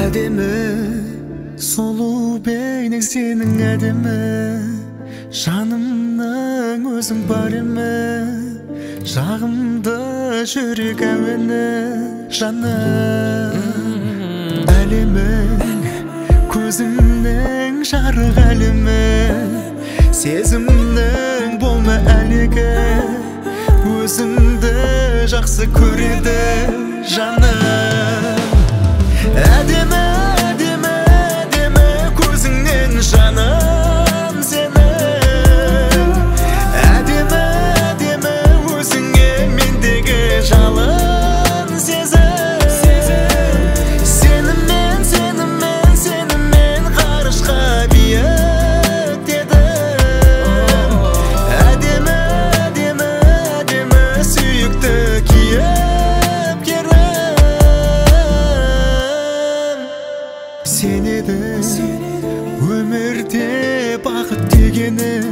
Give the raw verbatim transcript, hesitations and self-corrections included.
Әдемі, сұлу бейнең сенің әдемі, жанымның өзің бар емі, жағымды жүрек әуені жаным. Әлемің көзімнің жарық әлемі, сезімнің болма әлегі, өзіңді жақсы көреді жаным. Әдемі, әдемі, әдемі көзіңнен жаным сенің. Әдемі, әдемі өзіңе мендегі жалын сезім. Сеніммен, сеніммен, сеніммен ғарышқа биіктедім. Әдемі, әдемі, әдемі сүйікті кейіпкерім. Сен едің өмірде бақыт дегені,